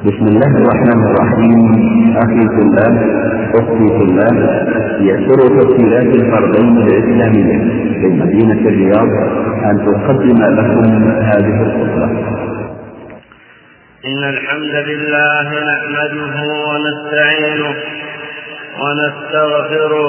بسم الله الرحمن الرحيم. أخي في الله، أختي في الله، يسر تسجيلات الفردين الإسلامية بمدينة الرياض أن تقدم لكم هذه الخطبة. إن الحمد لله نحمده ونستعينه ونستغفره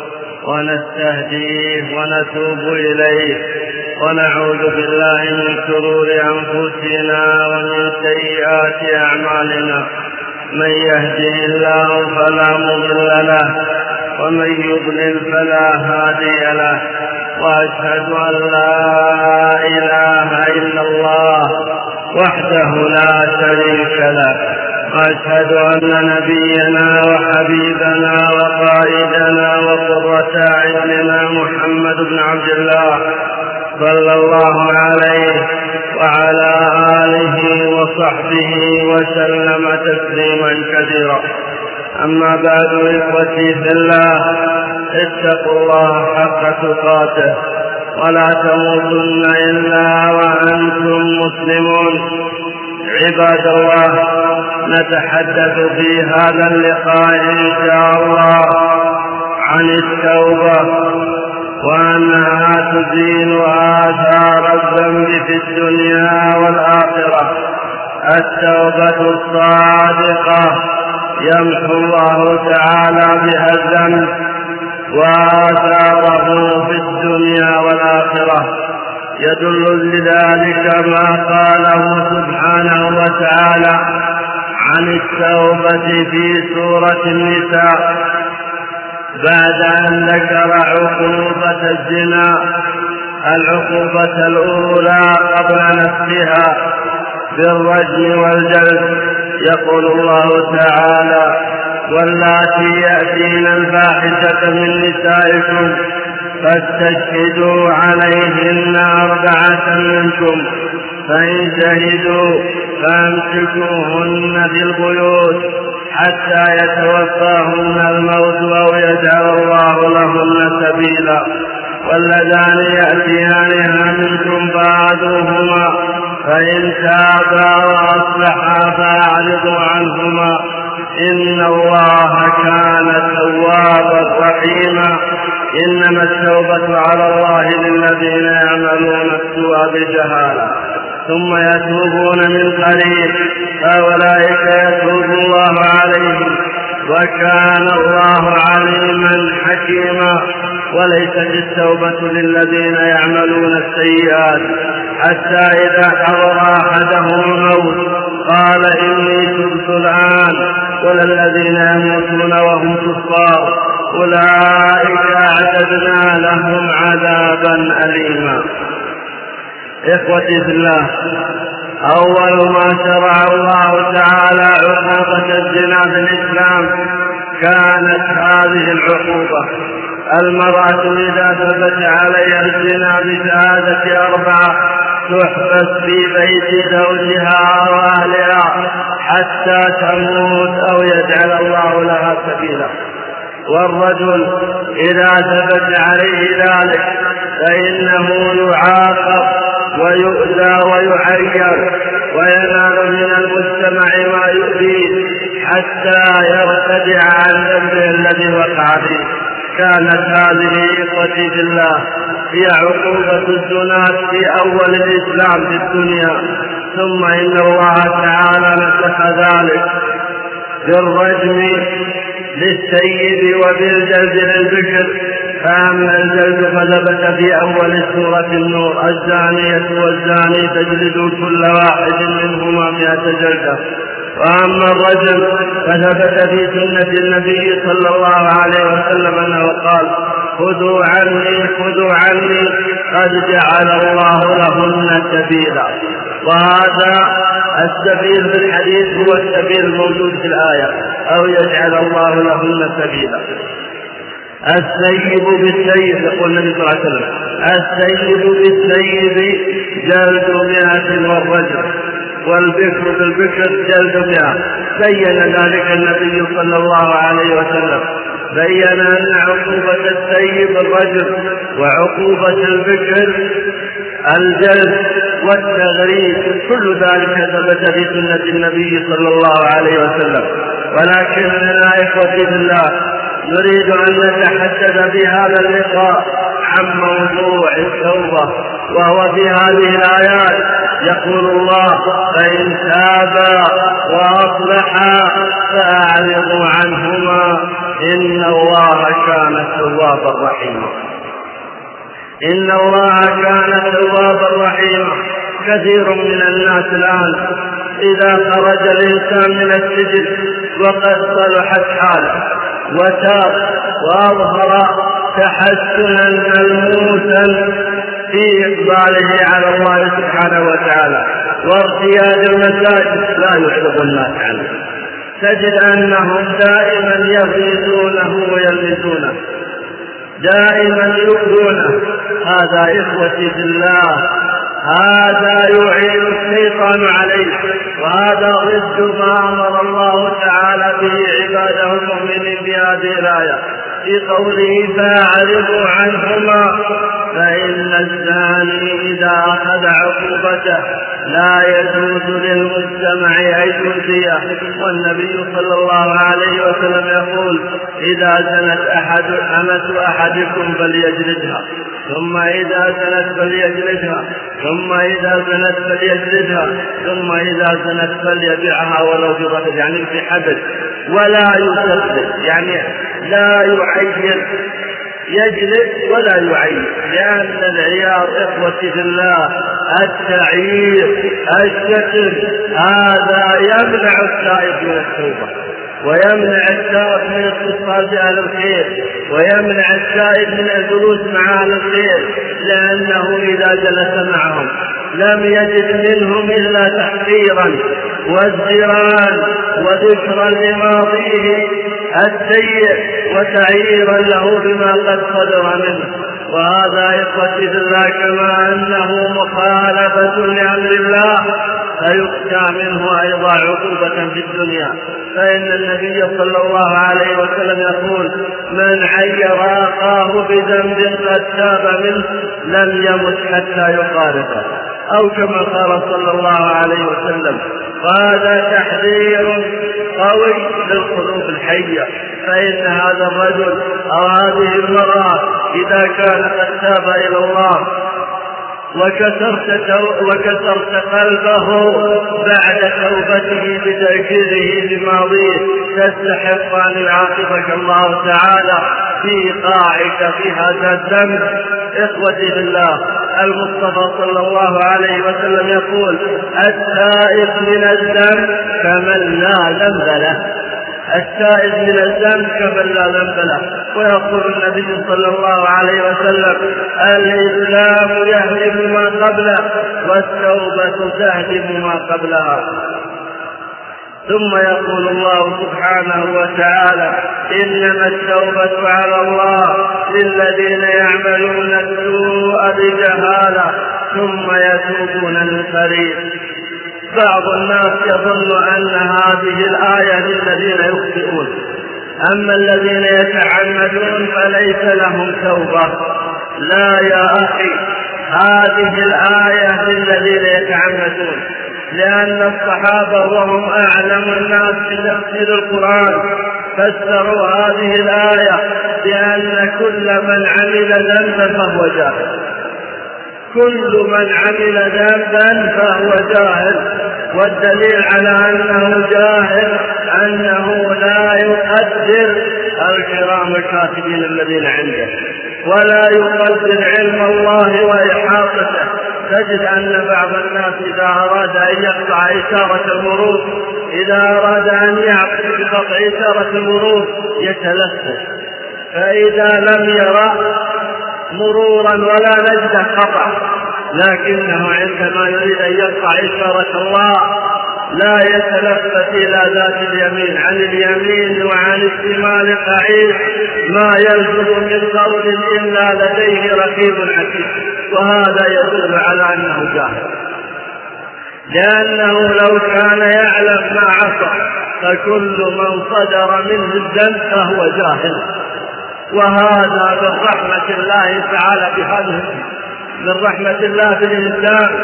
ونستهديه ونتوب إليه ونعوذ بالله من شرور أنفسنا ومن سيئات أعمالنا. من يهده الله فلا مضل له ومن يضلل فلا هادي له، وأشهد أن لا إله إلا الله وحده لا شريك له، وأشهد أن نبينا وحبيبنا وقائدنا وقرة أعيننا محمد بن عبد الله صلى الله عليه وعلى آله وصحبه وسلم تسليما كثيرا. أما بعد، إخوتي في الله، اتقوا الله حق تقاته ولا تموتن إلا وأنتم مسلمون. عباد الله، نتحدث في هذا اللقاء إن شاء الله عن التوبة، وأنها تزيل آثار الذنب في الدنيا والآخرة. التوبة الصادقة يمحو الله تعالى بها الذنب وآثاره في الدنيا والآخرة. يدل لذلك ما قاله سبحانه وتعالى عن التوبة في سورة النساء بعد أن ذكر عقوبة الزنا، العقوبة الأولى قبل نفسها بالرجم والجلد. يقول الله تعالى: واللاتي يأتين الفاحشة من نسائكم فاستشهدوا عليهن 4 منكم، فإن شهدوا فامسكوهن في البيوت حتى يتوفاهن الموت أو يجعل الله لهن سبيلا. واللذان يأتيانها منكم فآذوهما، فإن تابا وأصلحا فأعرضوا عنهما، إن الله كان توابا رحيما. إنما التوبة على الله للذين يعملون السوء بجهالة ثم يتوبون من قريب، فأولئك يتوب الله عليهم، وكان الله عليما حكيما. وليست التوبة للذين يعملون السيئات حتى إذا حضر أحدهم الموت قال إني تبت الآن، ولا الذين يموتون وهم كفار أولئك أعتدنا لهم عذابا أليما. إخوتي في الله، أول ما شرع الله تعالى عقوبة الزنا في الإسلام كانت هذه العقوبة: المرأة إذا ثبت عليها الزنا بشهادة 4 تحبس في بيت زوجها أو أهلها حتى تموت أو يجعل الله لها سبيلا. والرجل إذا ثبت عليه ذلك فإنه يعاقب ويؤذى ويعير وينال من المجتمع ما يؤذيه حتى يرتدع عن ذنبه الذي وقع فيه. كانت هذه إخوتي في الله هي عقوبة الزنا في أول الإسلام في الدنيا، ثم إن الله تعالى نسخ ذلك بالرجم للسيد وبالجلد للبكر. فأما الجلد فثبت في أول سورة النور: الزانية والزاني تجلدوا كل واحد منهما 100 جلدة. وأما الرجل فثبت في سنة النبي صلى الله عليه وسلم أنه قال: خذوا عني قد جعل الله لهن سبيلا. وهذا السبيل في الحديث هو السبيل الموجود في الآية: أو يجعل الله لهن سبيلا. السيب بالسيب، يقول النبي صلى الله عليه وسلم: السيب بالسيب جلد 100 والرجل، والبكر بالبكر جلد 100. بين ذلك النبي صلى الله عليه وسلم، بين أن عقوبة السيب الرجل وعقوبة البكر الجلد والتغريب، كل ذلك ثبت في سنة النبي صلى الله عليه وسلم. ولكننا إخوتي بالله نريد أن نتحدث في هذا اللقاء عن موضوع التوبة، وهو في هذه الآيات يقول الله: فإن تابا وأصلحا فأعرضوا عنهما إن الله كان توابا رحيما. إن الله كان توابا رحيما. كثير من الناس الآن إذا خرج الإنسان من السجن وقد صلحت حاله وتاب وأظهر تحسنا ملموسا في إقباله على الله سبحانه وتعالى وارتياد المساجد، لا يعرض الناس عنه، تجد أنهم دائما يغيظونه ويلمسونه، دائما يؤذونه. هذا إخوتي في الله هذا يعين الشيطان عليه، وهذا ضد ما أمر الله تعالى به عباده المؤمنين بهذه الآية في قوله: فأعرضوا عنهما. فإن الزاني إذا أخذ عقوبته لا يجوز للمجتمع أن يؤذيه. والنبي صلى الله عليه وسلم يقول: إذا زنت أمة أحدكم فليجلدها، ثم إذا زنت فليجلدها، ثم إذا زنت فليجلدها، ثم إذا زنت فليبيعها ولو بضرب، يعني في حدث، ولا يسدد، يعني لا يعين، يجلد ولا يعين. لأن العياذ إخوتي في الله التعيير الشتم هذا يمنع التائب من التوبة، ويمنع التائب من الاتصال بأهل الخير، ويمنع التائب من الجلوس مع أهل الخير، لأنه إذا جلس معهم لم يجد منهم إلا تحقيرا وازدراء وذكرا لماضيه السيء وتعييرا له بما قد صدر منه. وهذا إخوتي في الله كما أنه مخالفة لأمر الله فيخشى منه أيضا عقوبة في الدنيا. فإن النبي صلى الله عليه وسلم يقول: من عير أخاه بذنب قد تاب منه لم يمت حتى يفارقه، أو كما قال صلى الله عليه وسلم. وهذا تحذير قوي للقلوب الحية، فإن هذا الرجل أو هذه المرأة إذا كان قد تاب إلى الله وكسرت قلبه بعد توبته بتأكيده بماضيه تستحق أن يعاقبك الله تعالى في إيقاعك في هذا الذنب. إخوتي بالله، المصطفى صلى الله عليه وسلم يقول: التائب من الذنب كمن لا ذنب له، التائب من الذنب كمن لا ذنب له. ويقول النبي صلى الله عليه وسلم: الإسلام يهدم ما قبله والتوبة تهدم ما قبلها. ثم يقول الله سبحانه وتعالى: إنما التوبة على الله للذين يعملون السوء بجهالة ثم يتوبون من قريب. بعض الناس يظن أن هذه الآية للذين يخطئون، أما الذين يتعمدون فليس لهم توبة. لا يا أخي، هذه الآية للذين يتعمدون، لأن الصحابة وهم أعلم الناس بتفسير القرآن فسروا هذه الآية بأن كل من عمل ذنبا فهو جاهل، كل من عمل ذنبا فهو جاهل. والدليل على أنه جاهل أنه لا يقدر الكرام الكاتبين الذين عنده، ولا يقدر علم الله وإحاطته. تجد أن بعض الناس إذا أراد أن يقطع إشارة المرور، إذا أراد أن يعطي بقطع إشارة المرور يتلفت، فإذا لم يرى مرورا ولا نجد قطع، لكنه عندما يريد أن يقطع إشارة الله لا يتلفت إلى ذات اليمين، عن اليمين وعن الشمال قعيد، ما يلفظ من قول إلا لديه رقيب عتيد. وهذا يدل على أنه جاهل، لأنه لو كان يعلم ما عصى فكل من صدر منه الذنب فهو جاهل. وهذا من رحمة الله تعالى بهذه، من رحمة الله بالإنسان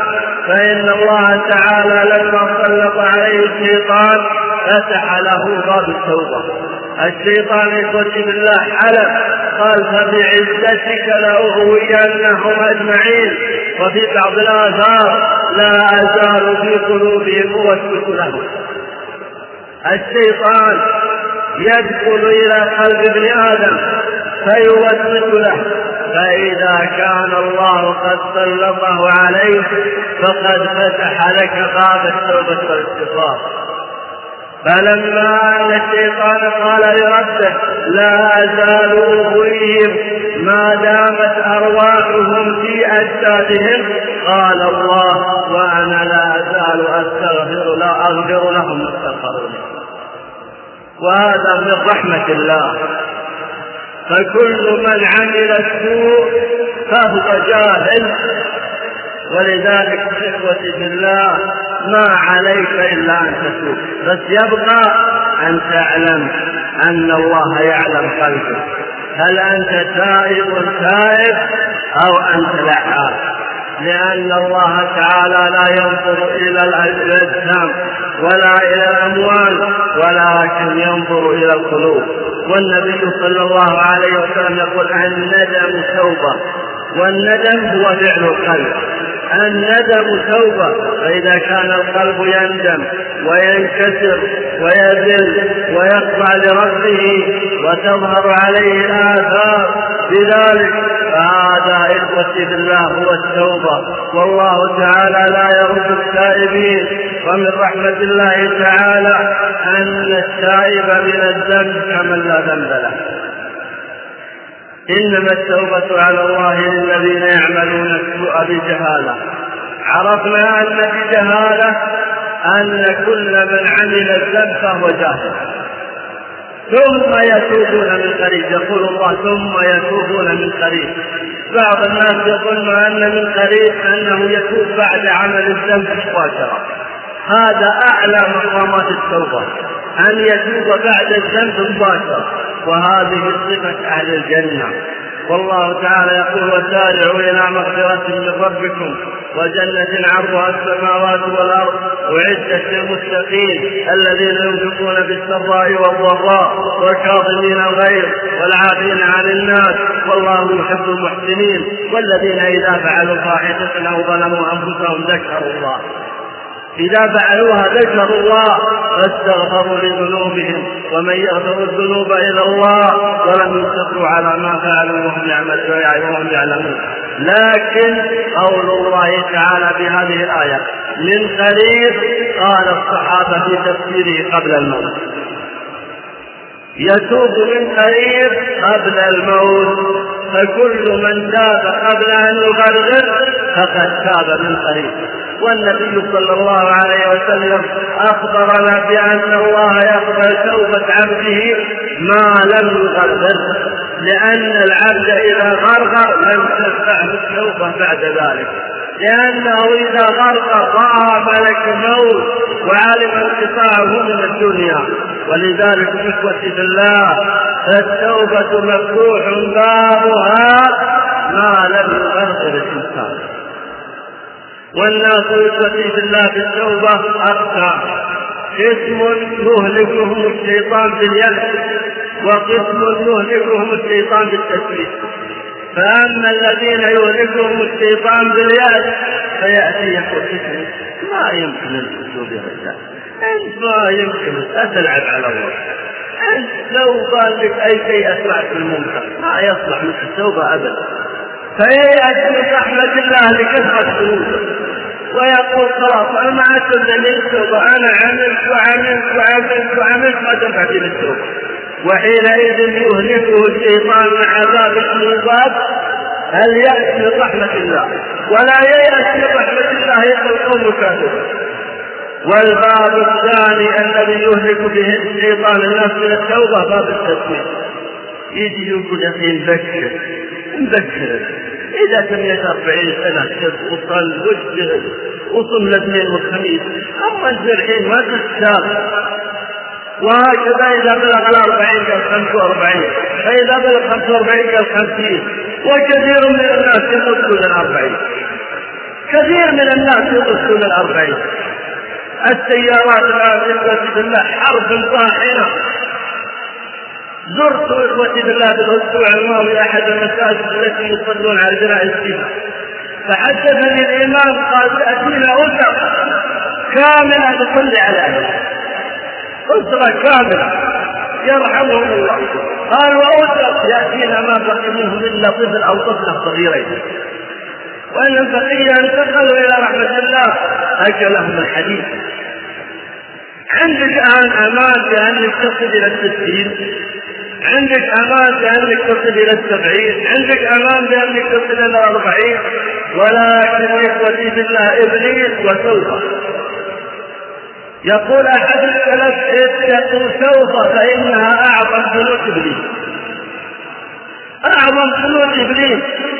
فإن الله تعالى لما سلط عليه الشيطان فتح له باب التوبة. الشيطان إخوتي بالله حلف قال فبعزتك لأغوينهم أجمعين، وفي بعض الآثار لا أزال في قلوبهم أوسوس لهم. الشيطان يدخل إلى قلب ابن آدم فيوسوس له، فإذا كان الله قد سلطه عليك فقد فتح لك باب التوبة والاستغفار. فلما أن الشيطان قال لربه لا أزال أغويهم ما دامت أرواحهم في أجسادهم، قال الله وأنا لا أزال أغفر لهم ما استغفروا لي. وهذا من رحمة الله. فكل من عمل السوء فهو جاهل، ولذلك إخوتي بالله ما عليك إلا أن تتوب، بس يبقى أن تعلم أن الله يعلم قلبك، هل أنت تائب أو أنت لعاب، لأن الله تعالى لا ينظر إلى الأجسام ولا إلى الأموال ولكن ينظر إلى القلوب. والنبي صلى الله عليه وسلم يقول الندم توبة، والندم هو فعل القلب. الندم توبة، فإذا كان القلب يندم وينكسر ويذل ويخضع لربه وتظهر عليه الآثار بذلك، فهذا إخوتي بالله هو التوبة. والله تعالى لا يرد التائبين. ومن رحمة الله تعالى أن التائب من الذنب كمن لا ذنب له. إنما التوبة على الله للذين يعملون السوء بجهالة. عرفنا أن بجهالة أن كل من عمل الذنب فهو جاهل، ثم يتوبون من قريب. يقول الله ثم يتوبون من قريب. بعض الناس يظن أن من قريب أنه يتوب بعد عمل الذنب مباشرة. هذا أعلى مقامات التوبة، أن يتوب بعد الذنب مباشرة، وهذه صفة أهل الجنة. والله تعالى يقول وسارعوا إلى مغفرة من ربكم وجنة عرضها السماوات والأرض أعدت للمتقين الذين ينفقون بالسراء والضراء والكاظمين الغيظ والعافين عن الناس والله يحب المحسنين والذين إذا فعلوا فاحشة أو ظلموا أنفسهم ذكروا الله، إذا فعلوها ذكروا الله فاستغفروا لذنوبهم ومن يغفر الذنوب إلا الله ولم يصروا على ما فعلوا وهم يعلمون. لكن قول الله تعالى بهذه الآية من قريب، قال الصحابة في تفسيره قبل الموت، يتوب من قريب قبل الموت، فكل من تاب قبل أن يغرغر فقد تاب من قريب. والنبي صلى الله عليه وسلم أخبرنا بأن الله يقبل توبة عبده ما لم يغرغر، لأن العبد إذا غرغر لم تنفعه التوبة بعد ذلك، لأنه إذا غرغر رأى ملك الموت وعلم انقطاعه من الدنيا. ولذلك إخوتي بالله التوبة مفتوح بابها ما لم يغرغر الإنسان. والناس إخوتي بالله بالتوبة أقسام، قسم يهلكهم الشيطان باليأس وقسم يهلكهم الشيطان بالتسويف. فأما الذين يهلكهم الشيطان باليأس فيأتي يقول ما يمكن الأسلوب يا رجال، أنت ما يمكن أتلعب على الله، أنت لو قال لك أي شيء أسمعك المنكر ما يصلح مثل التوبة أبدا. فيأتي من رحمة الله لكثرة ذنوبه ويقول خلاص أنا ما أتلم التوبة، أنا عملت ما تنفع في التوبة. وحينئذ يهلكه الشيطان مع عذاب العقوبات اليأس من رحمة الله، ولا ييأس من رحمة الله يقول قوم كافر. والباب الثاني الذي يهلك به الشيطان الناس من التوبة باب التسويف. يجي يقول أخي نبكر إذا تميت 40 سنة وصل واجتهد وصل الاثنين والخميس، أما الجرحين ما تستاهل. وهكذا إذا بلغ 40 قال 45، فإذا بلغ 45 قال 50، وكثير من الناس يصل 40. كثير من الناس يغسلون 40. السيارات الآن إخوتي بالله حرب طاحنة. زرت إخوتي بالله بالأسبوع الماضي أحد المساجد التي يصلون على جنائز فيها، فحدثني الإمام قال تأتينا أسرة كاملة تصلي على أهلها، أسرة كاملة يرحمهم الله. قال وأسرة يأتينا ما بقي منهم إلا طفل أو طفلة صغيرين، وأن البقية انتقلوا إلى رحمة الله أكلهم الحديث. عندك الآن أمان بأنك تصل إلى 60، عندك أمان بأنك تصل إلى 70، عندك أمان بأنك تصل إلى 40، ولكن إخوتي بالله إبليس وسوف. يقول أحد السلف اتقوا سوف فإنها أعظم ذنوب إبليس، أعظم ذنوب إبليس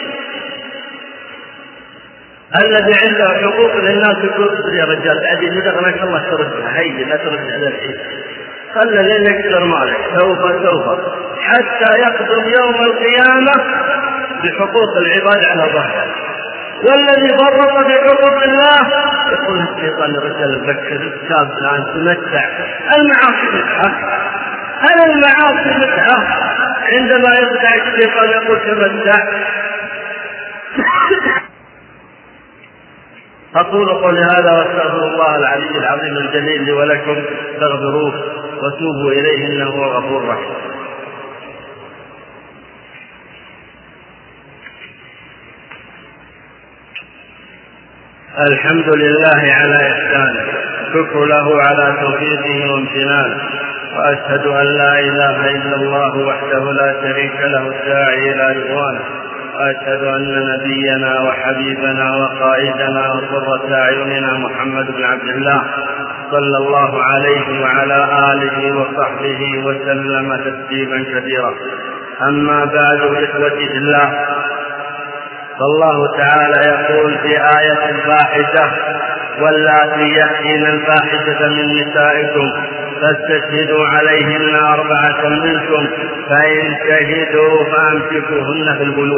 الذي عنده حقوق للناس. يقول يا رجال عادي ندغ ما شاء الله تردها، هي لا ترد على الحين، خلى لين يكسر مالك سوف حتى يقدم يوم القيامة بحقوق العباد على ظهره. والذي فرط بحقوق الله يقول الشيطان الرجال بكر كاب الآن تمتع. المعاصي متعة، هل المعاصي متعة؟ عندما يخدع الشيطان يقول تمتع. أقول قولي هذا واستغفر الله العلي العظيم الجليل لي ولكم، فاغفروه وتوبوا إليه إنه هو غفور رحيم. الحمد لله على إحسانه، شكر له على توفيقه وامتنانه، وأشهد أن لا إله إلا الله وحده لا شريك له الداعي إلى رضوانه، وأشهد أن نبينا وحبيبنا وقائدنا وقرة أعيننا محمد بن عبد الله صلى الله عليه وعلى آله وصحبه وسلم تسليما كثيرا. أما بعد إخوتي في الله، فالله تعالى يقول في آية الفاحشة: واللاتي يأتين الفاحشة من نسائكم فاستشهدوا عليهن 4 منكم فإن شهدوا فأمسكوهن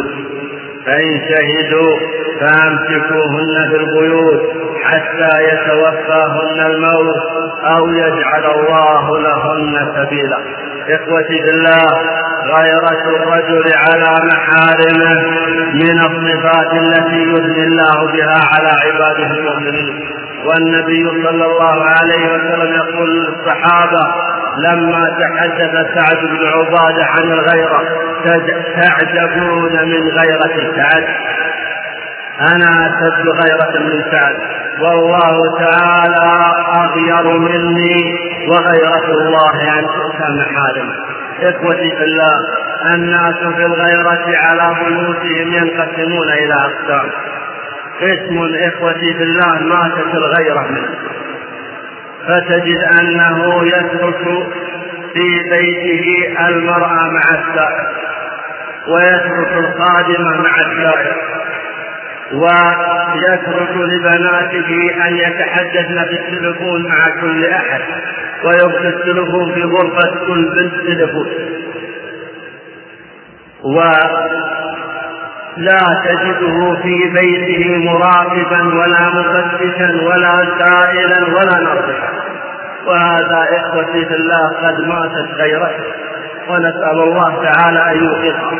في البيوت حتى يتوفاهن الموت أو يجعل الله لهن سبيلا. إخوتي بالله، غيرة الرجل على محارمه من الصفات التي يثني الله بها على عباده المؤمنين. والنبي صلى الله عليه وسلم يقول للصحابة لما تحدث سعد بن عبادة عن الغيرة: تعجبون من غيرة سعد، أنا أشد غيرة من سعد، والله تعالى أغير مني، وغيرة الله أن تؤتى محارمه. إخوتي في الله، الناس في الغيرة على بيوتهم ينقسمون إلى أقسام. قسم إخوتي في الله ماتت الغيرة منه، فتجد أنه يترك في بيته المرأة مع السائر، ويترك الخادمة مع السائر، ويترك لبناته أن يتحدثن بالتلفون مع كل أحد، ويبقى التلفون في غرفة كل بنت تلفون، ولا تجده في بيته مراقبا ولا مفتشا ولا سائلا ولا ناصحا. وهذا إخوتي في الله قد ماتت غيرته، ونسأل الله تعالى أن يوقظها.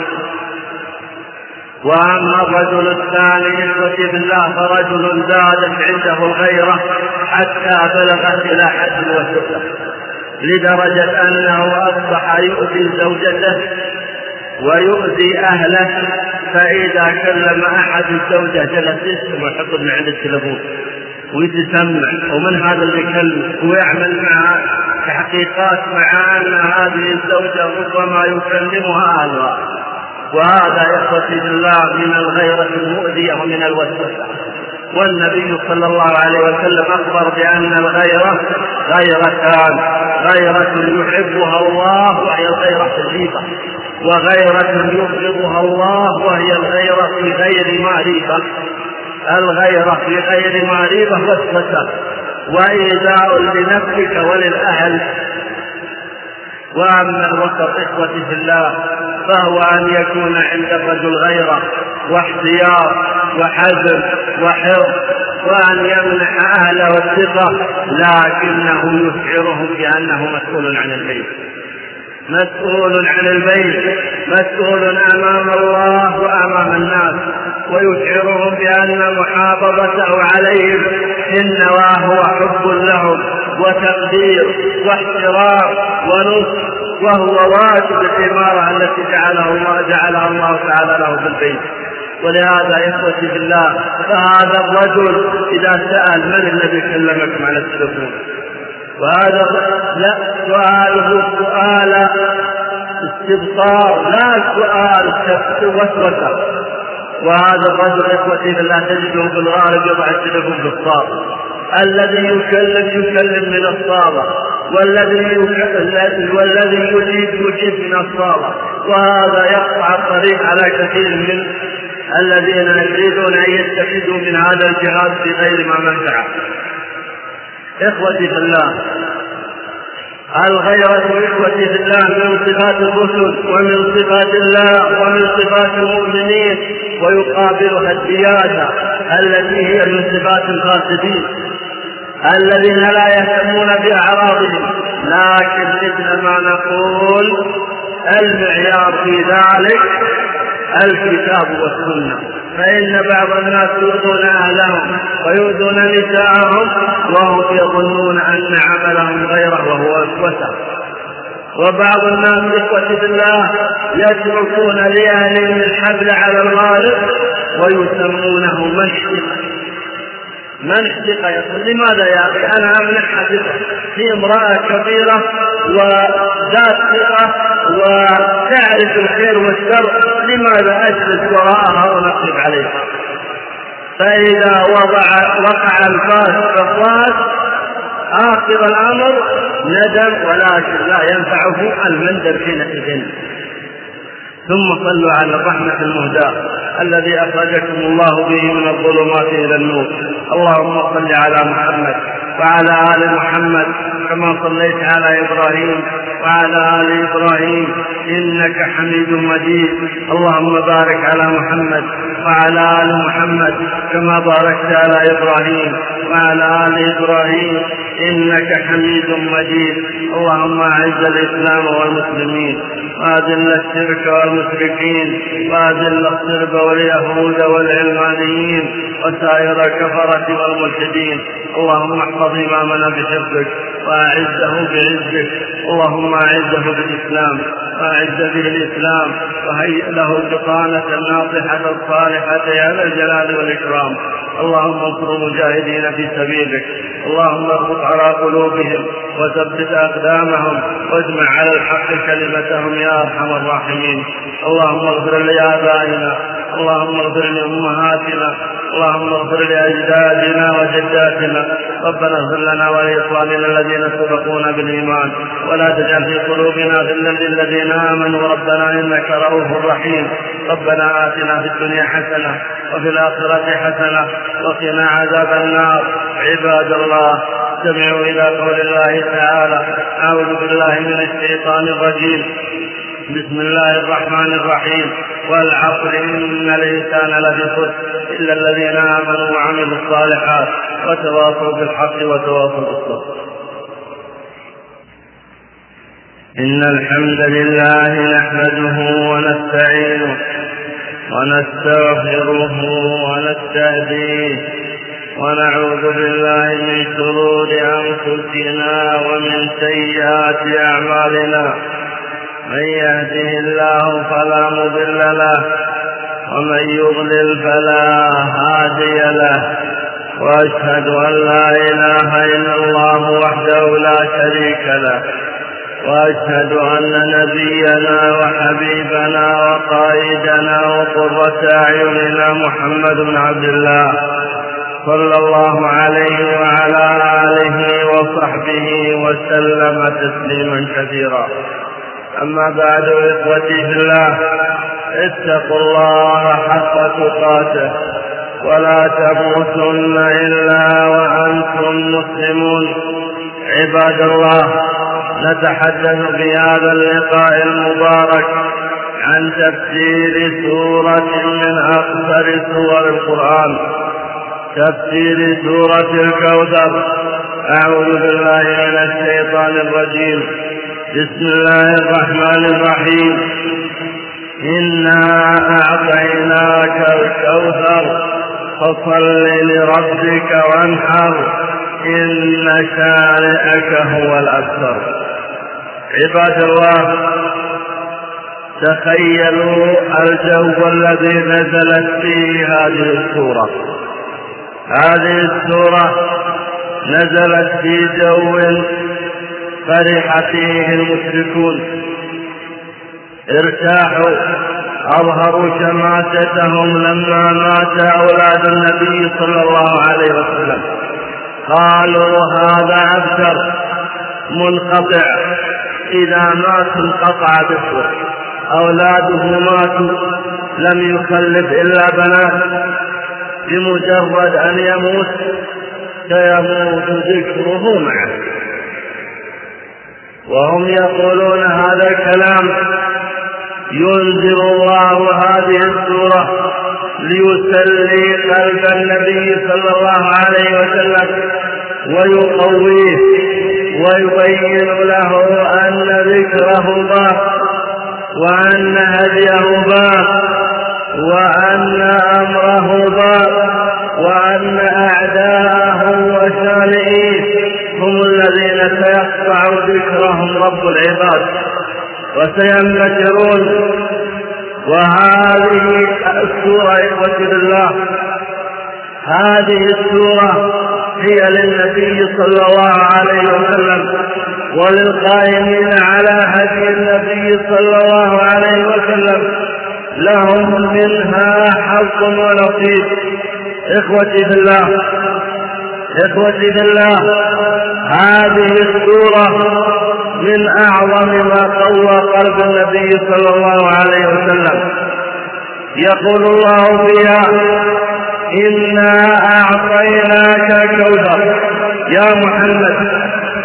وأما الرجل الثاني إخوتي في الله فرجل زادت عنده الغيرة حتى بلغت إلى حد وسطة، لدرجة أنه أصبح يؤذي زوجته ويؤذي أهله، فإذا كلم أحد الزوجة جلس يسمع ويحط من عند التلفون ويتسمع، ومن هذا اللي يكلم ويعمل معها تحقيقات مع أن هذه الزوجة ربما يكلمها أهلها. وهذا إخوتي بالله من الغيرة المؤذية ومن الوسوسة. والنبي صلى الله عليه وسلم أخبر بأن الغيرة غيرتان: غيرة يحبها الله وهي الغيرة الغيبة، وغيرة يبغضها الله وهي الغيرة في غير معرفة. الغيرة في غير معرفة وسوسة وإيذاء لنفسك وللأهل. وأما الوسط إخوتي في الله فهو أن يكون عند الرجل غيرة واحتياط وحذر وحرص، وأن يمنح أهله الثقة، لكنه يشعرهم بأنه مسؤول عن البيت، مسؤول عن البيت، مسؤول أمام الله وأمام الناس، ويشعرهم بأن محافظته عليهم إنما هو حب لهم وتقدير واحترام ونصر، وهو واجب الإمارة التي جعلها الله تعالى له في البيت. ولهذا إخوتي في الله، فهذا الرجل إذا سأل من الذي كلمكم على التلفون، وهذا سؤاله سؤال استبصار لا سؤال وسوسة. وهذا الرجل إخوتي في الله تجده في الغالب يضع التلفون في الصالة، الذي يكلم من الصالة، والذي يجيب من الصالة، وهذا يقطع الطريق على كثير من الذين يريدون أن يستفيدوا من هذا الجهاز بغير ما منفعه. إخوتي في الله، الغيرة إخوتي في الله من صفات الرسل ومن صفات الله ومن صفات المؤمنين، ويقابلها الديانة التي هي من صفات الفاسدين الذين لا يهتمون بأعراضهم. لكن مثل ما نقول المعيار في ذلك الكتاب والسنة، فإن بعض الناس يؤذون أهلهم ويؤذون نساءهم وهم يظنون أن عملهم غيره وهو وسوسة. وبعض الناس إخوة الله يتركون لأهلهم الحبل على الغارب ويسمونه منحدقة. يقول لماذا يا أخي أنا أمنح حديقة في امرأة كبيرة وذات ثقة وتعرف الخير والشر، لماذا أجلس وراءها ونقلب عليها؟ فإذا وقع الفاس آخر الأمر ندم، ولكن لا ينفعه المندم حينئذ. ثم صلوا على الرحمة المهداة الذي أخرجكم الله به من الظلمات إلى النور. اللهم صل على محمد وعلى آل محمد كما صليت على إبراهيم وعلى آل إبراهيم إنك حميد مجيد. اللهم بارك على محمد وعلى آل محمد كما باركت على إبراهيم وعلى آل إبراهيم إنك حميد مجيد. اللهم أعز الإسلام والمسلمين وأذل الشرك والمشركين وأذل الصرب واليهود والعلمانيين وسائر الكفرة والملحدين. اللهم احفظ إمامنا بحفظك وأعزه بعزك. اللهم أعزه بالإسلام وأعز به الإسلام وهيئ له البطانة الناصحة الصالحة يا ذا الجلال والإكرام. اللهم انصر المجاهدين في سبيلك. اللهم اربط على قلوبهم وثبت أقدامهم واجمع على الحق كلمتهم يا أرحم الراحمين. اللهم اغفر لآبائنا، اللهم اغفر لأمهاتنا، اللهم اغفر لأجدادنا وجداتنا. ربنا اغفر لنا ولإخواننا الذين سبقونا بالإيمان ولا تجعل في قلوبنا غلا للذين آمنوا ربنا إنك رؤوف رحيم. ربنا آتنا في الدنيا حسنة وفي الآخرة حسنة وقنا عذاب النار. عباد الله، استمعوا إلى قول الله تعالى: أعوذ بالله من الشيطان الرجيم. بسم الله الرحمن الرحيم: والعصر إن الإنسان لفي خسر إلا الذين آمنوا وعملوا الصالحات وتواصوا بالحق وتواصوا بالصبر. إن الحمد لله نحمده ونستعينه ونستغفره ونستهديه ونعوذ بالله من شرور أنفسنا ومن سيئات أعمالنا. من يهده الله فلا مضل له ومن يضلل فلا هادي له. وأشهد أن لا إله إلا الله وحده لا شريك له، وأشهد أن نبينا وحبيبنا وقائدنا وقرة أعيننا محمد بن عبد الله صلى الله عليه وعلى آله وصحبه وسلم تسليما كثيرا. أما بعد، إخوتي في الله، اتقوا الله حق تقاته ولا تموتن إلا وأنتم مسلمون. عباد الله، نتحدث في هذا اللقاء المبارك عن تفسير سورة من أكثر سور القرآن، تفسير سورة الكوثر. أعوذ بالله من الشيطان الرجيم. بسم الله الرحمن الرحيم. إنا أعطيناك الكوثر فصل لربك وانحر إن شانئك هو الأبتر. عباد الله، تخيلوا الجو الذي نزلت فيه هذه السورة. هذه السورة نزلت في جو فرح فيه المشركون، ارتاحوا، أظهروا شماتتهم لما مات أولاد النبي صلى الله عليه وسلم. قالوا هذا أبتر منقطع، إذا مات انقطع بشره، أولاده ماتوا لم يخلف إلا بنات، بمجرد أن يموت سيموت ذكره معه. وهم يقولون هذا الكلام. ينزل الله هذه السورة ليسلي قلب النبي صلى الله عليه وسلم ويقويه ويبين له أن ذكره باق، وأن هديه باق، وأن أمره باق، وأن أعداءه وشانئيه هم الذين سيقطع ذكرهم رب العباد وسينكرون. وهذه السورة إخوة الله، هذه السورة هي للنبي صلى الله عليه وسلم وللقائمين على هدي النبي صلى الله عليه وسلم، لهم منها حظ ونصيب. إخوتي في الله، إخوتي في الله، هذه السورة من أعظم ما قوى قلب النبي صلى الله عليه وسلم. يقول الله فيها: إنا أعطيناك الكوثر. يا محمد،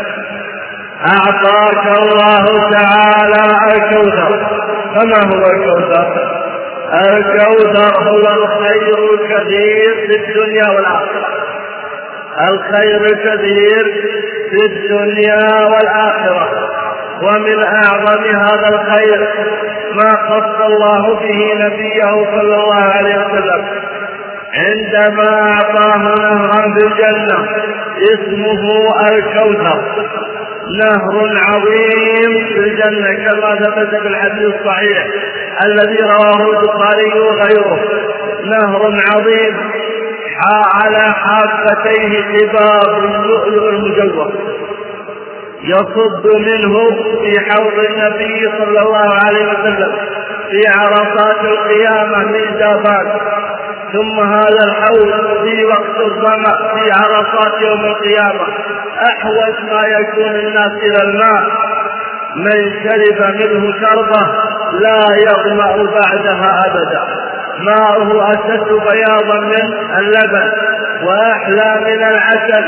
أعطاك الله تعالى الكوثر. فما هو الكوثر؟ الكوثر هو الخير الكثير في الدنيا والآخرة. الخير الكثير في الدنيا والآخرة. ومن أعظم هذا الخير ما خص الله به نبيه صلى الله عليه وسلم عندما أعطاه نهرا في الجنة اسمه الكوثر، نهر عظيم في الجنة كما ثبت في الحديث الصحيح الذي رواه البخاري وغيره. نهر عظيم على حافتيه قباب اللؤلؤ المجوف، يصب منه في حوض النبي صلى الله عليه وسلم في عرصات القيامة ميزابات. ثم هذا الحوض في وقت الظمأ في عرصات يوم القيامة أحوج ما يكون الناس إلى الماء، من شرب منه شربة لا يظمأ بعدها أبدا. ماؤه أشد بياضا من اللبن وأحلى من العسل،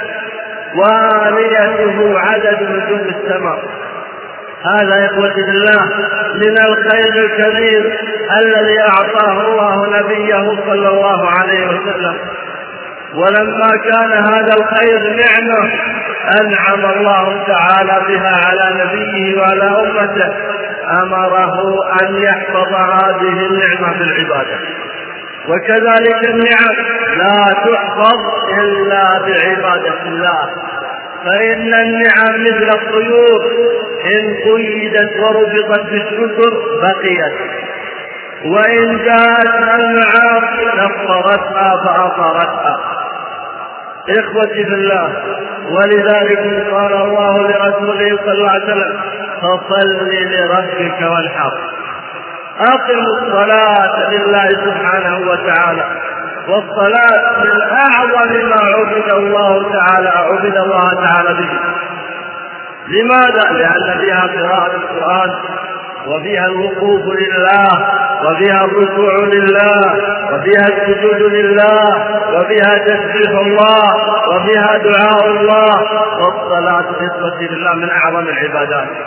وآنيته عدد نجوم السماء. هذا يا إخوتي الله من الخير الكبير الذي أعطاه الله نبيه صلى الله عليه وسلم. ولما كان هذا الخير نعمة أنعم الله تعالى بها على نبيه وعلى أمته، أمره أن يحفظ هذه النعمة بالعبادة. وكذلك النعم لا تحفظ إلا بعبادة الله، فإن النعم مثل الطيور إن قيدت وربطت بالشكر بقيت، وإن جاءتها المعاصي كفرتها فأطرتها. إخوتي في الله، ولذلك قال الله لرسوله صلى الله عليه وسلم: فصل لربك وانحر. أقم الصلاة لله سبحانه وتعالى، والصلاة من أعظم ما عبد الله تعالى به. لماذا؟ لأن فيها قراءة القرآن، وفيها الوقوف لله، وفيها الركوع لله، وفيها السجود لله، وفيها تسبيح الله، وفيها دعاء الله. والصلاة نسبة لله من أعظم العبادات.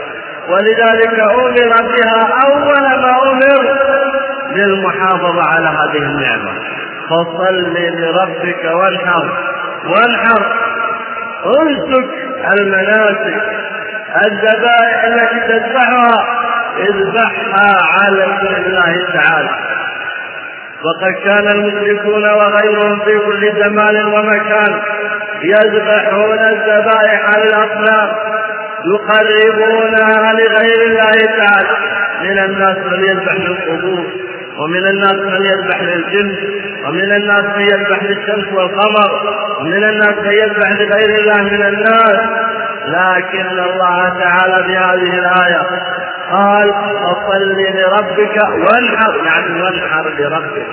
ولذلك أمر بها أول ما أمر للمحافظة على هذه النعمة. فصل لربك وانحر انسك المناسك، الذبائح التي تذبحها اذبحها على اسم الله تعالى. وقد كان المشركون وغيرهم في كل زمان ومكان يذبحون الذبائح على الأصنام يقربونها لغير الله تعالى. من الناس من يذبح للقبور، ومن الناس من يذبح للجن، ومن الناس من يذبح للشمس والقمر، ومن الناس من يذبح لغير الله من الناس. لكن الله تعالى بهذه الآية قال فصل لربك وانحر، يعني وانحر لربك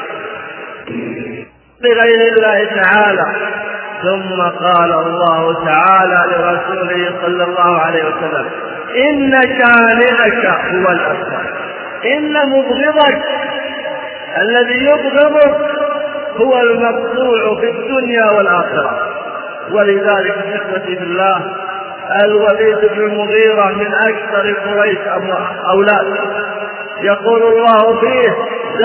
لغير الله تعالى. ثم قال الله تعالى لرسوله صلى الله عليه وسلم إن شانئك هو الأبتر، إن مبغضك الذي يبغضك هو المقطوع في الدنيا والآخرة. ولذلك إخوتي بالله الوليد بن المغيرة من أكثر قريش أولاد، يقول الله فيه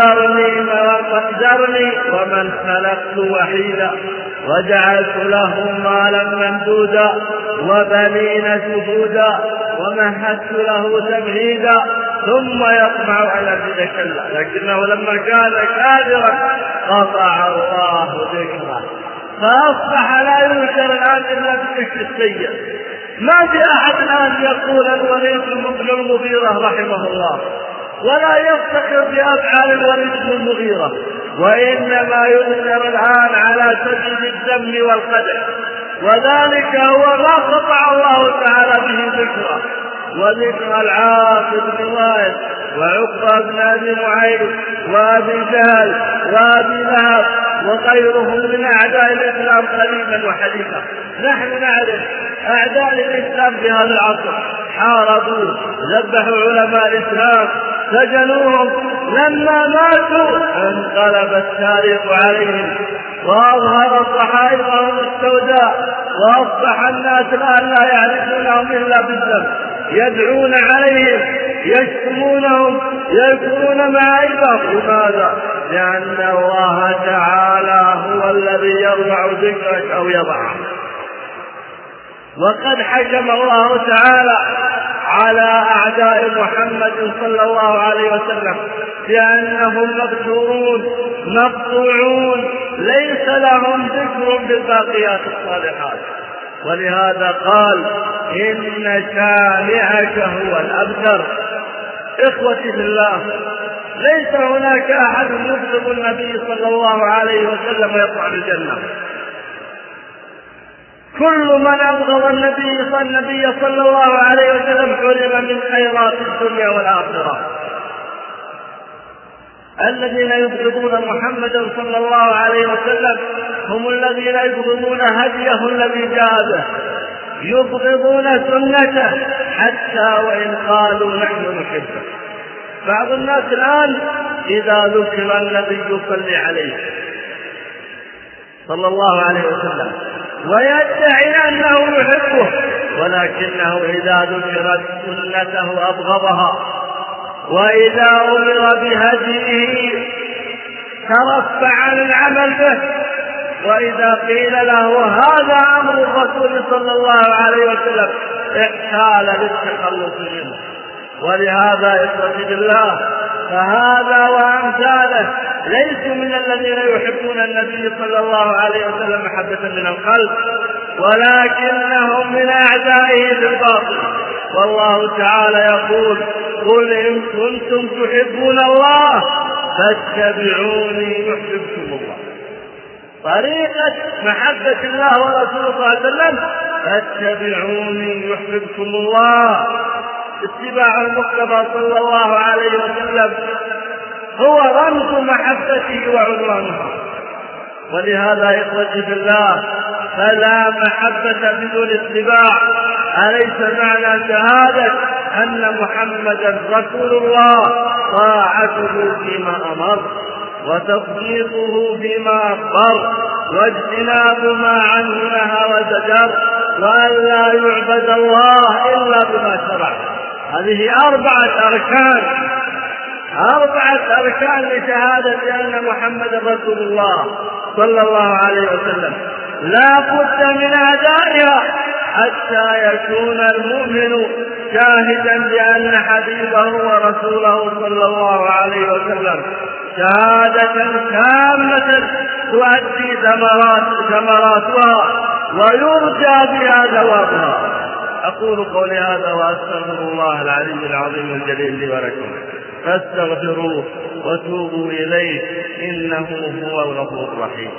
ذرني ومن خلقت وحيدا وجعلت له مالا ممدودا وبنين شهودا ومهدت له تمهيدا ثم يطمع أن أزيد كلا لكنه لما كان كافرا قطع الله ذكره فأصبح لا يذكر الآن إلا بالذكر السيء. ما في أحد الآن يقول الوليد بن المغيرة رحمه الله، ولا يفتخر بأفعال الوليد بن المغيرة، وإنما يذكر الآن على سبيل الذم والقدح، وذلك هو ما قطع الله تعالى به ذكره. وذكر العاص بن وائل وعقبة بن أبي معيط وأبي جهل وأبي لهب وغيرهم من أعداء الإسلام قديما وحديثا. نحن نعرف أعداء الإسلام في هذا العصر حاربوا، ذبحوا علماء الإسلام، سجنوهم، لما ماتوا انقلب التاريخ عليهم وأظهر صحائفهم السوداء، وأصبح الناس الآن لا يعرفونهم إلا بالذنب، يدعون عليهم، يشتمونهم، يذكرون معايبهم. لماذا؟ لأن الله تعالى هو الذي يرفع ذكرك أو يضعه. وقد حكم الله تعالى على أعداء محمد صلى الله عليه وسلم بأنهم مقطوعون ليس لهم ذكر بالباقيات الصالحات. ولهذا قال إن شانئك هو الأبتر. إخوتي في الله، ليس هناك أحد يبغض النبي صلى الله عليه وسلم ويطلع الجنة. كل من أبغض النبي صلى الله عليه وسلم حرم من خيرات الدنيا والآخرة. الذين يبغضون محمدا صلى الله عليه وسلم هم الذين يبغضون هديه الذي جاء به، يبغضون سنته حتى وإن قالوا نحن نحبه. بعض الناس الآن إذا ذكر النبي يصلي عليه صلى الله عليه وسلم ويدعي أنه يحبه، ولكنه إذا ذكرت سنته أبغضها، وإذا أمر بهديه ترفع عن العمل به، وإذا قيل له هذا أمر الرسول صلى الله عليه وسلم احتال للتخلص منه. ولهذا إخوتي بالله فهذا وأمثاله ليسوا من الذين يحبون النبي صلى الله عليه وسلم محبة من القلب، ولكنهم من أعدائه بالباطل. والله تعالى يقول قل إن كنتم تحبون الله فاتبعوني يحببكم الله. طريقة محبة الله ورسوله صلى الله عليه وسلم فاتبعوني يحببكم الله. اتباع المصطفى صلى الله عليه وسلم هو رمز محبته وعنوانها. ولهذا إخوتي في الله فلا محبة بدون اتباع. أليس معنى شهادة أن محمدا رسول الله طاعته فيما أمر وتصديقه فيما أخبر واجتناب ما عنه نهى وزجر، وأن لا يعبد الله إلا بما شرع. هذه 4 أركان لشهادة أن محمد رسول الله صلى الله عليه وسلم، لا بد من أدائها حتى يكون المؤمن شاهدا بأن حبيبه ورسوله صلى الله عليه وسلم شهادة تامة تؤدي ثمراتها ويرجى بها ثوابها. أقول قولي هذا وأستغفر الله العلي العظيم الجليل لي ولكم، فاستغفروه وتوبوا إليه إنه هو الغفور الرحيم.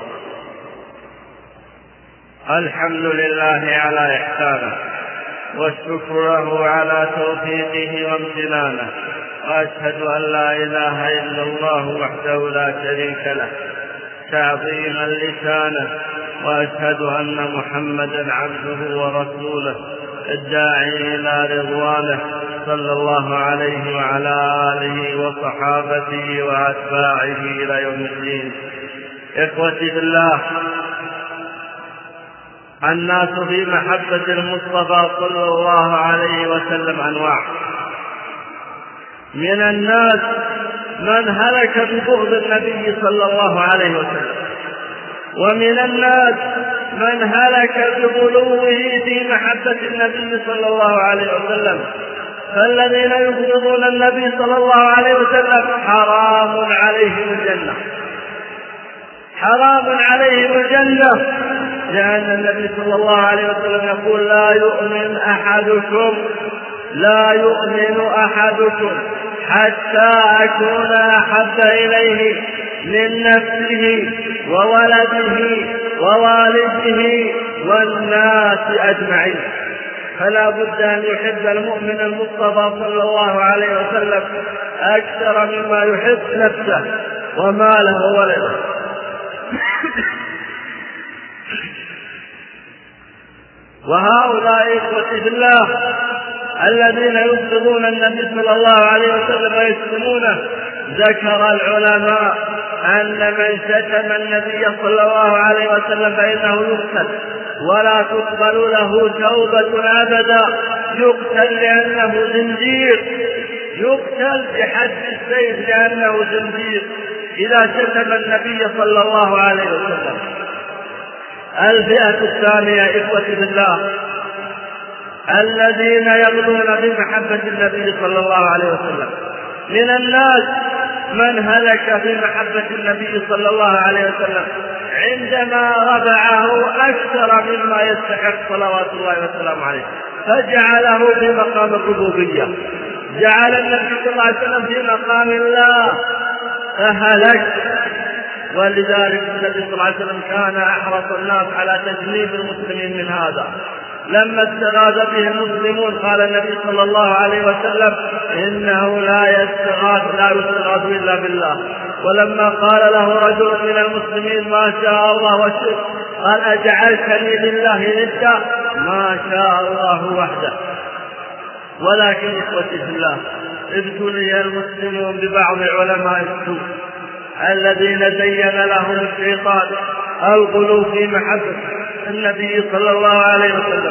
الحمد لله على إحسانه، والشكر له على توفيقه وامتنانه، وأشهد أن لا إله إلا الله وحده لا شريك له تعظيما لشانه، وأشهد أن محمدا عبده ورسوله الداعي إلى رضوانه صلى الله عليه وعلى آله وصحابته وأتباعه إلى يوم الدين. إخوتي بالله، الناس في محبة المصطفى صلى الله عليه وسلم أنواع. من الناس من هلك ببغض النبي صلى الله عليه وسلم، ومن الناس من هلك بغلوه في محبة النبي صلى الله عليه وسلم. فالذين يبغضون النبي صلى الله عليه وسلم حرام عليهم الجنة، حرام عليهم الجنة، لأن النبي صلى الله عليه وسلم يقول: لا يؤمن أحدكم حتى أكون أحب إليه من نفسه وولده ووالده والناس أجمعين. فلا بد أن يحب المؤمن المصطفى صلى الله عليه وسلم أكثر مما يحب نفسه وماله وولده. وهؤلاء إخوتي في الله الذين يبغضون النبي صلى الله عليه وسلم ويشتمونه، ذكر العلماء أن من شتم النبي صلى الله عليه وسلم فإنه يقتل، ولا تقبل له توبة أبدا، يقتل لأنه زنديق، يقتل بحد السيف لأنه زنديق إذا شتم النبي صلى الله عليه وسلم. الفئة الثانية إخوتي بالله الذين يغلون بمحبة النبي صلى الله عليه وسلم. من الناس من هلك في محبة النبي صلى الله عليه وسلم عندما رفعه أكثر مما يستحق صلوات الله وسلامه عليه، فجعله في مقام الربوبية، جعل النبي صلى الله عليه وسلم في مقام الله فهلك. ولذلك النبي صلى الله عليه وسلم كان أحرص الناس على تجنيب المسلمين من هذا. لما استغاث به المسلمون قال النبي صلى الله عليه وسلم: إنه لا يستغاث إلا بالله. ولما قال له رجل من المسلمين: ما شاء الله وشئت، قال: أجعلتني لله ندا؟ ما شاء الله وحده. ولكن إخوتي في الله، ابتلي المسلمون ببعض علماء السوء الذين زين لهم الشيطان الغلو في محبة النبي صلى الله عليه وسلم.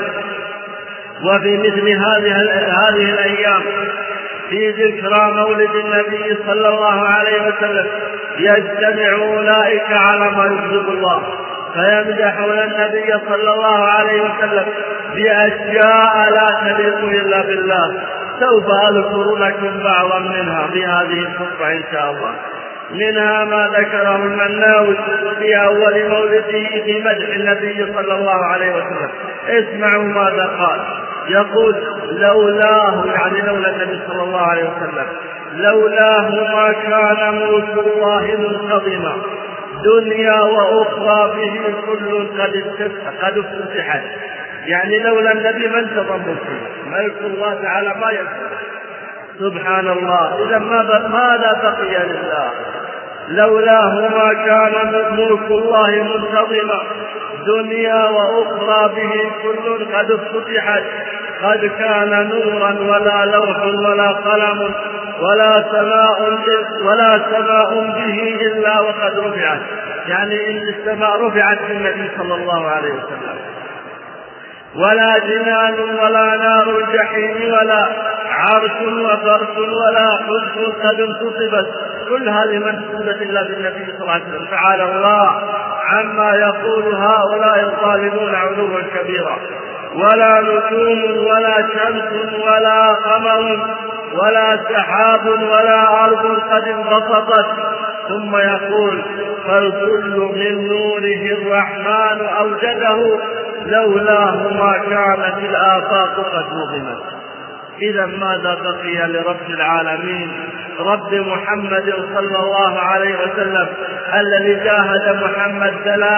وفي مثل هذه الأيام في ذكرى مولد النبي صلى الله عليه وسلم يجتمع أولئك على ما يغضب الله، فيمدحون النبي صلى الله عليه وسلم بأشياء لا تليق إلا بالله. سوف أذكر لكم بعضا منها في هذه الخطبة إن شاء الله. منها ما ذكره المناوي في أول مولده في مدح النبي صلى الله عليه وسلم. اسمعوا ماذا قال. يقول: لولاه، يعني لولا النبي صلى الله عليه وسلم، لولاه ما كان ملك الله منتظما، دنيا وأخرى به كل قد افتتحت. يعني لولا النبي ما انتظم ملك الله تعالى ما يكون. سبحان الله. إذا ماذا بقي لله؟ لولاه ما كان ملك الله منتظما، دنيا وأخرى به كل قد افتتحت. قد كان نورا ولا لوح ولا قلم ولا سماء به إلا وقد رفعت. يعني إن السماء رفعت بالنبي صلى الله عليه وسلم. ولا جنان ولا نار الجحيم ولا عرش وفرش ولا حجب قد انتصبت. كل هذه منسوبة إلا بالنبي صلى الله عليه وسلم. تعالى الله عما يقول هؤلاء الظالمون علوا كبيرا. ولا نجوم ولا شمس ولا قمر ولا سحاب ولا أرض قد انبسطت. ثم يقول فالكل من نوره الرحمن أوجده لولاه ما كانت الآفاق قد نظمت. إذا ماذا بقي لرب العالمين رب محمد صلى الله عليه وسلم الذي جاهد محمد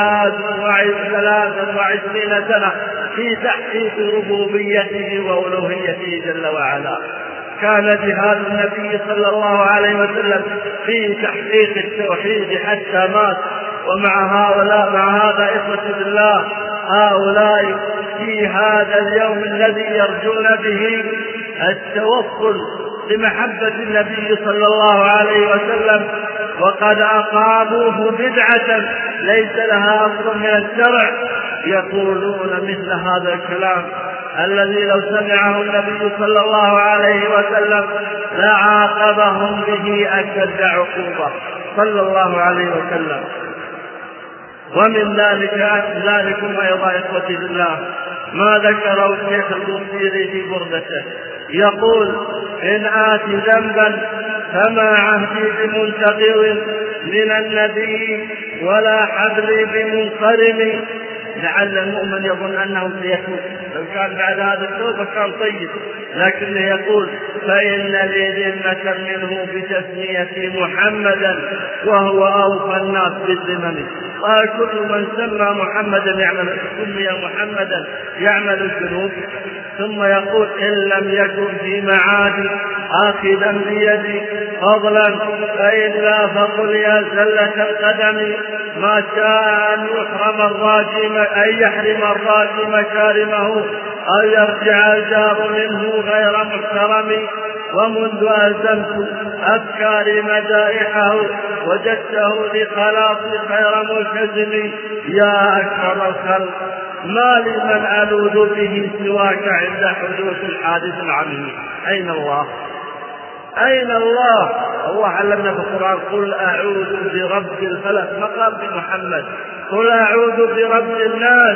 23 سنة في تحقيق ربوبيته وألوهيته جل وعلا. كان جهاد النبي صلى الله عليه وسلم في تحقيق التوحيد حتى مات. ومع هذا إخوة بالله هؤلاء في هذا اليوم الذي يرجون به التوصل لمحبة النبي صلى الله عليه وسلم وقد أقاموه بدعة ليس لها أصل من الشرع، يقولون مثل هذا الكلام الذي لو سمعه النبي صلى الله عليه وسلم لعاقبهم به أشد عقوبة صلى الله عليه وسلم. ومن ذلكم أيضا إخوتي بالله ما ذكره الشيخ البوصيري في بردته، يقول إن آتي ذنبا فما عهدي بمنتقض من النبي ولا حبلي بمنصرم. لعل المؤمن يظن أنه سيتوب، لو كان بعد هذا التوبة كان طيب، لكنه يقول فإن لي ذمة منه بتسمية محمدا وهو أوفى الناس بالذمم. قال كل من سمى محمدا سمي محمدا يعمل الذنوب. ثم يقول إن لم يكن في معادي آخذا بيدي فضلا فإلا فقل يا زلة القدم ما شاء أن يحرم الراجي مكارمه أو يرجع الجار منه غير محترم. ومنذ ألزمت أفكاري مدائحه وجدته لخلاصي خير ملتزم. يا أكرم الخلق ما لمن ألوذ به سواك عند حدوث الحادث العميم. أين الله؟ أين الله؟ الله علمنا في القرآن قل أعوذ برب الفلق، مقام بمحمد قل أعوذ برب الناس.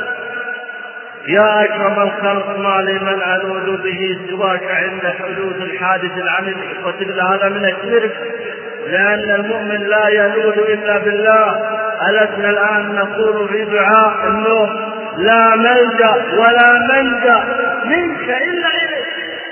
يا أكرم الخلق ما لمن ألوذ به سواك عند حدوث الحادث العميم. هذا من الشرك، لأن المؤمن لا يلوذ إلا بالله. ألسنا الآن نقول في دعاء النوم لا ملجأ ولا منجأ منك إلا إليك.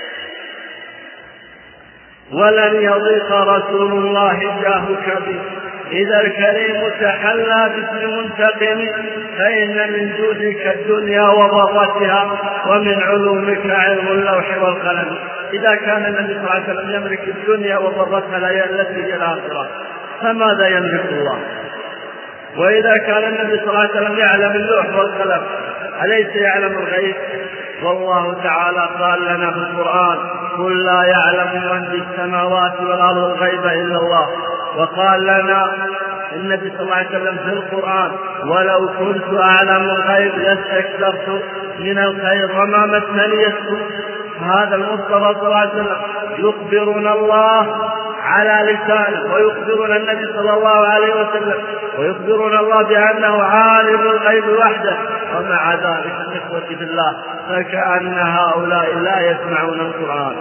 ولن يضيق رسول الله جاهك به إذا الكريم تحلى باسم منتقم. فإن من جودك الدنيا وضرتها ومن علومك علم اللوح والقلم. إذا كان النبي صلى الله عليه وسلم يملك الدنيا وضرتها التي هي الآخرة فماذا يملك الله؟ وإذا كان النبي صلى الله عليه وسلم يعلم اللوح والقلم أليس يعلم الغيب؟ والله تعالى قال لنا في القرآن قل لا يعلم من في السماوات والأرض الغيب إلا الله. وقال لنا النبي صلى الله عليه وسلم في القرآن ولو كنت أعلم الغيب لاستكثرت من الخير وما مسني السوء. هذا المصطفى صلى الله عليه وسلم يخبرنا الله على لسانه ويخبرنا النبي صلى الله عليه وسلم ويخبرنا الله بأنه عالم الغيب وحده. ومع ذلك إخوتي بالله فكأن هؤلاء لا يسمعون القرآن.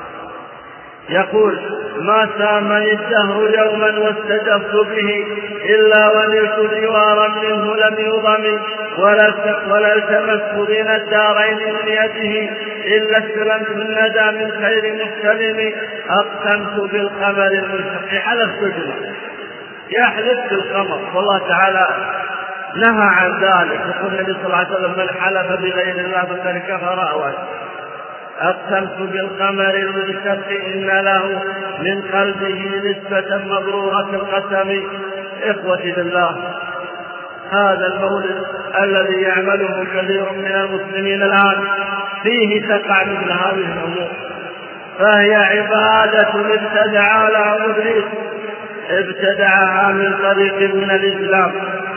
يقول ما سامني الدهر يوما واستجبت به إلا ونلت جوارا منه لم يضم ولا التمست بين الدارين من يده إلا استلمت الندى من خير مستلم. أقسمت بالقمر المشق حلفت بالله، يحلف بالقمر. والله تعالى نهى عن ذلك، يقول النبي صلى الله عليه وسلم من حلف بغير الله فقد كفر أو أشرك. أقسمت بالقمر المشق إن له من قلبه نسبة مبرورة القسم. إخوتي بالله هذا المولد الذي يعمله كثير من المسلمين الآن فيه تقع مثل هذه الأمور، فهي عبادة ابتدعها لها إبليس، ابتدعها من طريق من الإسلام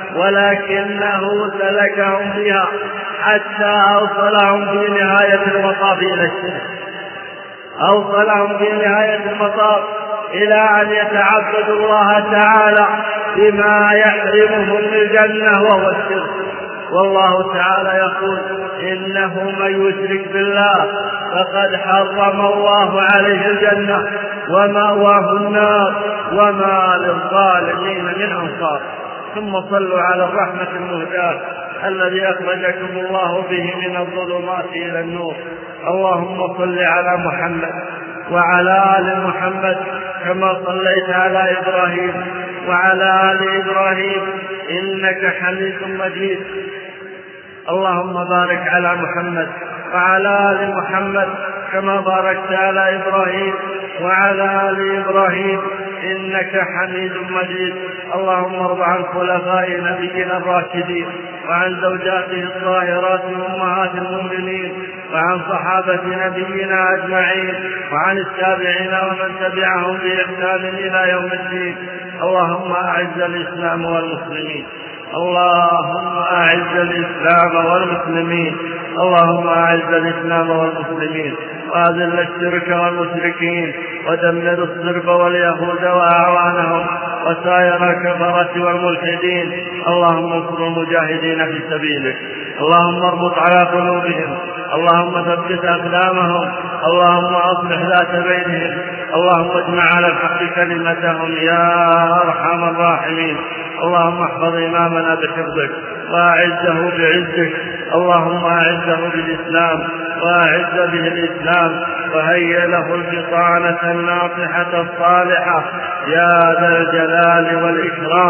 ولكنه سلكهم بها حتى أوصلهم في نهاية المطاف إلى الشرك. أوصلهم في نهاية المطاف إلى أن يتعبدوا الله تعالى بما يحرمهم الجنة وهو الشرك. والله تعالى يقول: إنه من يشرك بالله فقد حرم الله عليه الجنة ومأواه النار وما للظالمين من أنصار. ثم صلوا على الرحمة المهداة الذي أخرجكم الله به من الظلمات إلى النور. اللهم صل على محمد وعلى آل محمد كما صليت على إبراهيم وعلى آل إبراهيم إنك حميد مجيد. اللهم بارك على محمد وعلى آل محمد كما باركت على إبراهيم وعلى آل إبراهيم إنك حميد مجيد. اللهم ارض عن خلفاء نبينا الراشدين وعن زوجاته الطاهرات أمهات المؤمنين وعن صحابة نبينا أجمعين وعن التابعين ومن تبعهم بإحسان إلى يوم الدين. اللهم أعز الإسلام والمسلمين. اللهم أعز الإسلام والمسلمين. اللهم أعز الإسلام والمسلمين وأذل الشرك والمشركين ودمر الصرب واليهود وأعوانهم وسائر الكفرة والملحدين. اللهم انصر المجاهدين في سبيلك. اللهم اربط على قلوبهم. اللهم ثبت أقدامهم. اللهم أصلح ذات بينهم. اللهم اجمع على الحق كلمتهم يا أرحم الراحمين. اللهم احفظ إمامنا بحفظك وأعزه بعزك. اللهم أعزه بالإسلام وأعز به الإسلام وهيئ له البطانة الناصحة الصالحة يا ذا الجلال والإكرام.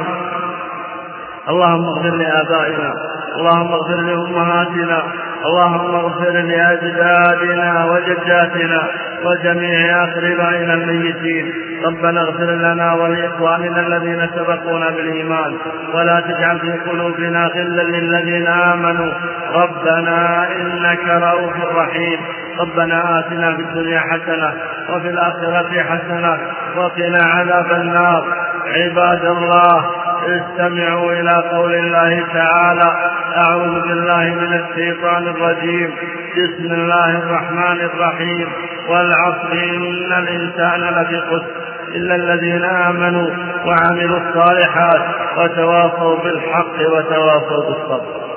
اللهم اغفر لآبائنا. اللهم اغفر لأمهاتنا. اللهم اغفر لأجدادنا وجداتنا وجميع أقربائنا الميتين. ربنا اغفر لنا ولإخواننا الذين سبقونا بالإيمان ولا تجعل في قلوبنا غلا للذين آمنوا ربنا إنك رؤوف رحيم. ربنا آتنا في الدنيا حسنة وفي الآخرة حسنة وقنا عذاب النار. عباد الله، استمعوا إلى قول الله تعالى: أعوذ بالله من الشيطان الرجيم. بسم الله الرحمن الرحيم. والعصر إن الإنسان لفي خسر إلا الذين آمنوا وعملوا الصالحات وتواصوا بالحق وتواصوا بالصبر.